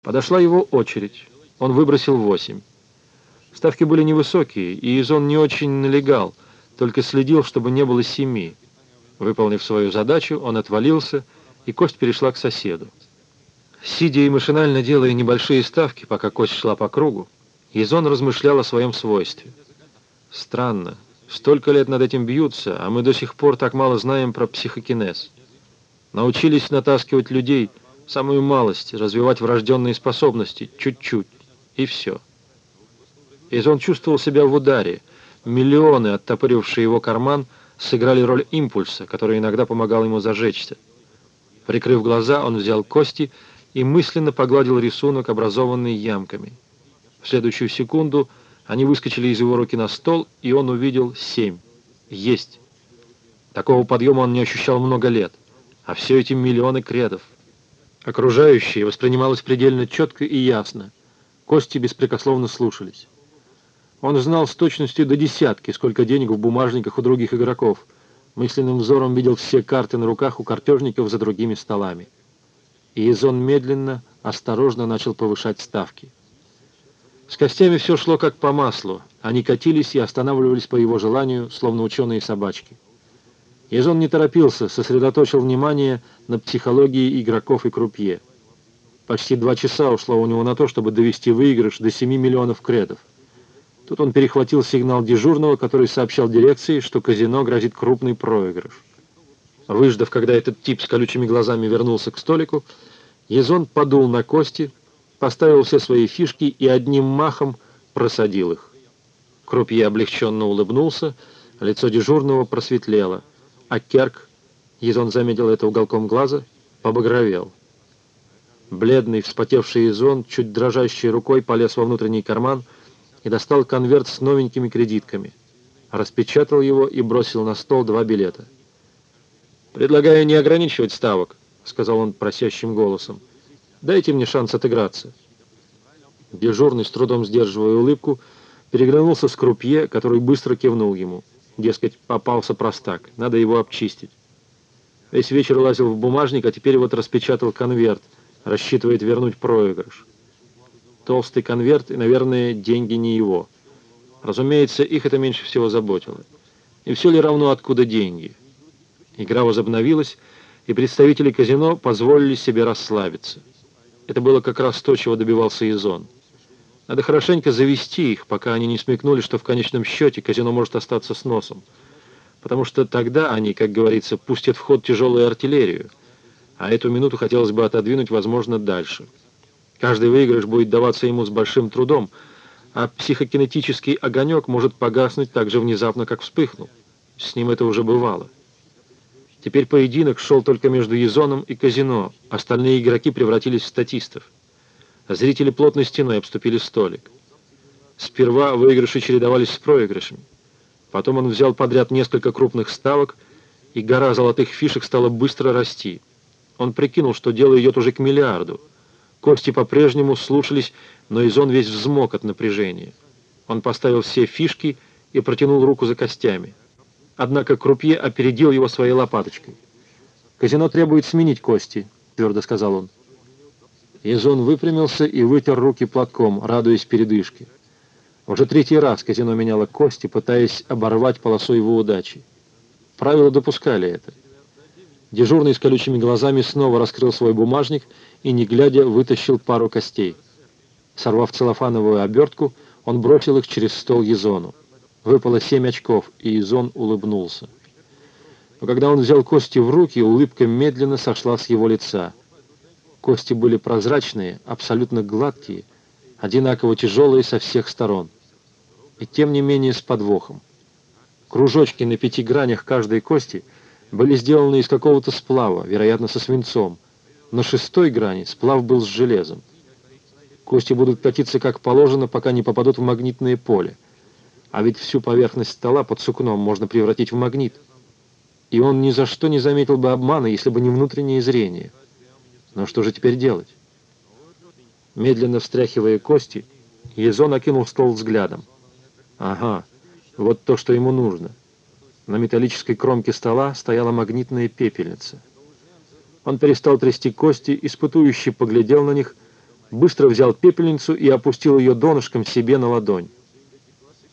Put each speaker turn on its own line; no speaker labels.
Подошла его очередь. Он выбросил 8. Ставки были невысокие, и Изон не очень налегал, только следил, чтобы не было 7. Выполнив свою задачу, он отвалился, и кость перешла к соседу. Сидя и машинально делая небольшие ставки, пока кость шла по кругу, Изон размышлял о своем свойстве. Странно, столько лет над этим бьются, а мы до сих пор так мало знаем про психокинез. Научились натаскивать людей, самую малость, развивать врожденные способности, чуть-чуть, и все. Изон чувствовал себя в ударе. Миллионы, оттопырившие его карман, сыграли роль импульса, который иногда помогал ему зажечься. Прикрыв глаза, он взял кости и мысленно погладил рисунок, образованный ямками. В следующую секунду они выскочили из его руки на стол, и он увидел 7. Есть. Такого подъема он не ощущал много лет. А все эти миллионы кредов. Окружающее воспринималось предельно четко и ясно. Кости беспрекословно слушались. Он знал с точностью до десятки, сколько денег в бумажниках у других игроков. Мысленным взором видел все карты на руках у картежников за другими столами. И Изон медленно, осторожно начал повышать ставки. С костями все шло как по маслу. Они катились и останавливались по его желанию, словно ученые собачки. Изон не торопился, сосредоточил внимание на психологии игроков и крупье. Почти 2 часа ушло у него на то, чтобы довести выигрыш до 7 миллионов кредов. Тут он перехватил сигнал дежурного, который сообщал дирекции, что казино грозит крупный проигрыш. Выждав, когда этот тип с колючими глазами вернулся к столику, Изон подул на кости, поставил все свои фишки и одним махом просадил их. Крупье облегченно улыбнулся, лицо дежурного просветлело, а Керк, Изон заметил это уголком глаза, побагровел. Бледный, вспотевший Изон, чуть дрожащей рукой полез во внутренний карман и достал конверт с новенькими кредитками, распечатал его и бросил на стол 2 билета. «Предлагаю не ограничивать ставок», — сказал он просящим голосом. «Дайте мне шанс отыграться». Дежурный, с трудом сдерживая улыбку, переглянулся с крупье, который быстро кивнул ему. Дескать, попался простак, надо его обчистить. Весь вечер лазил в бумажник, а теперь вот распечатал конверт, рассчитывает вернуть проигрыш. Толстый конверт и, наверное, деньги не его. Разумеется, их это меньше всего заботило. И все ли равно, откуда деньги? Игра возобновилась, и представители казино позволили себе расслабиться. Это было как раз то, чего добивался Изон. Надо хорошенько завести их, пока они не смекнули, что в конечном счете казино может остаться с носом. Потому что тогда они, как говорится, пустят в ход тяжелую артиллерию, а эту минуту хотелось бы отодвинуть, возможно, дальше. Каждый выигрыш будет даваться ему с большим трудом, а психокинетический огонек может погаснуть так же внезапно, как вспыхнул. С ним это уже бывало. Теперь поединок шел только между Изоном и казино, остальные игроки превратились в статистов. Зрители плотной стеной обступили столик. Сперва выигрыши чередовались с проигрышами. Потом он взял подряд несколько крупных ставок, и гора золотых фишек стала быстро расти. Он прикинул, что дело идет уже к миллиарду. Кости по-прежнему слушались, но Изон весь взмок от напряжения. Он поставил все фишки и протянул руку за костями. Однако крупье опередил его своей лопаточкой. «Казино требует сменить кости», — твердо сказал он. Изон выпрямился и вытер руки платком, радуясь передышке. Уже 3-й раз казино меняло кости, пытаясь оборвать полосу его удачи. Правила допускали это. Дежурный с колючими глазами снова раскрыл свой бумажник и, не глядя, вытащил пару костей. Сорвав целлофановую обертку, он бросил их через стол Изону. Выпало 7 очков, и Изон улыбнулся. Но когда он взял кости в руки, улыбка медленно сошла с его лица. Кости были прозрачные, абсолютно гладкие, одинаково тяжелые со всех сторон. И тем не менее с подвохом. Кружочки на 5 гранях каждой кости были сделаны из какого-то сплава, вероятно, со свинцом. На 6-й грани сплав был с железом. Кости будут катиться как положено, пока не попадут в магнитное поле. А ведь всю поверхность стола под сукном можно превратить в магнит. И он ни за что не заметил бы обмана, если бы не внутреннее зрение. Но что же теперь делать? Медленно встряхивая кости, Изон окинул стол взглядом. Ага, вот то, что ему нужно. На металлической кромке стола стояла магнитная пепельница. Он перестал трясти кости, испытующе поглядел на них, быстро взял пепельницу и опустил ее донышком себе на ладонь.